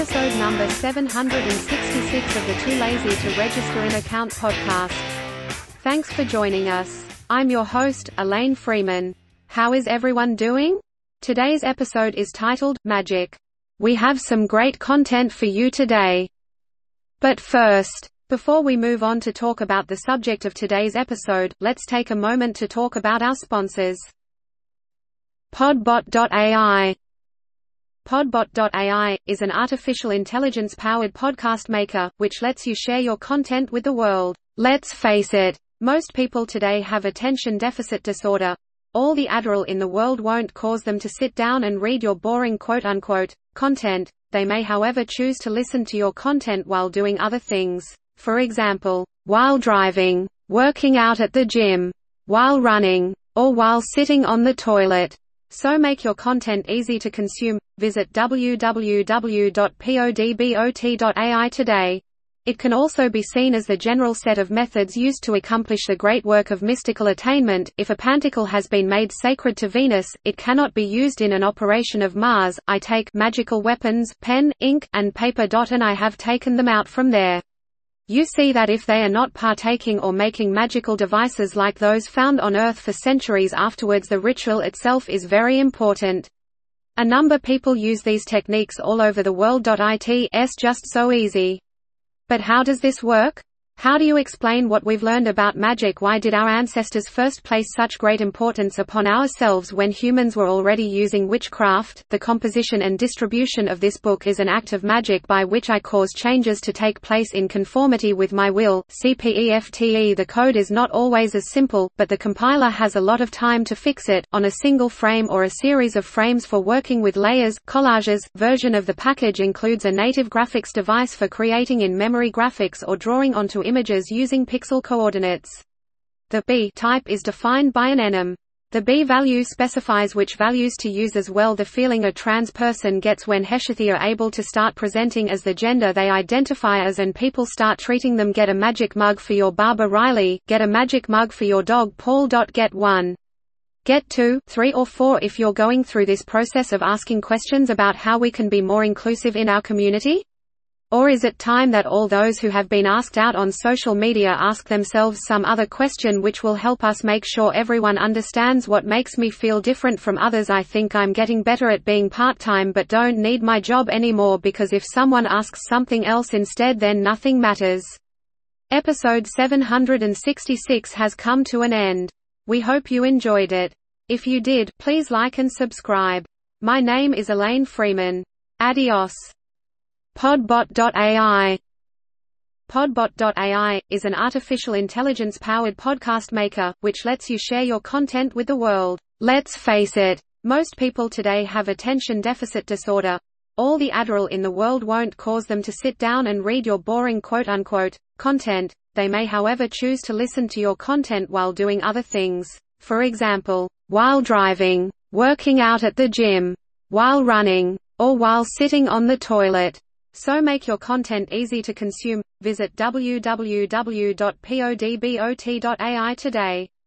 episode number 766 of the Too Lazy to Register an Account podcast. Thanks for joining us. I'm your host, Elaine Freeman. How is everyone doing? Today's episode is titled, Magic. We have some great content for you today. But first, before we move on to talk about the subject of today's episode, let's take a moment to talk about our sponsors. Podbot.ai. Podbot.ai is an artificial intelligence-powered podcast maker, which lets you share your content with the world. Let's face it, most people today have attention deficit disorder. All the Adderall in the world won't cause them to sit down and read your boring quote-unquote content. They may however choose to listen to your content while doing other things. For example, while driving, working out at the gym, while running, or while sitting on the toilet. So make your content easy to consume. Visit www.podbot.ai today. It can also be seen as the general set of methods used to accomplish the great work of mystical attainment. If a pantacle has been made sacred to Venus, it cannot be used in an operation of Mars. I take magical weapons, pen, ink, and paper. And I have taken them out from there. You see that if they are not partaking or making magical devices like those found on Earth for centuries afterwards, the ritual itself is very important. A number people use these techniques all over the world. It's just so easy. But how does this work? How do you explain what we've learned about magic? Why did our ancestors first place such great importance upon ourselves when humans were already using witchcraft? The composition and distribution of this book is an act of magic by which I cause changes to take place in conformity with my will. CPEFTE. The code is not always as simple, but the compiler has a lot of time to fix it, on a single frame or a series of frames for working with layers, collages. Version of the package includes a native graphics device for creating in-memory graphics or drawing onto images using pixel coordinates. The B type is defined by an enum. The B value specifies which values to use as well. The feeling a trans person gets when Heshathy are able to start presenting as the gender they identify as and people start treating them. Get a magic mug for your Barbara Riley, get a magic mug for your dog Paul. Get 1. Get 2, 3 or 4 if you're going through this process of asking questions about how we can be more inclusive in our community. Or is it time that all those who have been asked out on social media ask themselves some other question which will help us make sure everyone understands what makes me feel different from others? I think I'm getting better at being part-time but don't need my job anymore because if someone asks something else instead then nothing matters. Episode 766 has come to an end. We hope you enjoyed it. If you did, please like and subscribe. My name is Elaine Freeman. Adios. Podbot.ai. Podbot.ai is an artificial intelligence-powered podcast maker, which lets you share your content with the world. Let's face it, most people today have attention deficit disorder. All the Adderall in the world won't cause them to sit down and read your boring quote-unquote content. They may however choose to listen to your content while doing other things. For example, while driving, working out at the gym, while running, or while sitting on the toilet. So make your content easy to consume. Visit www.podbot.ai today.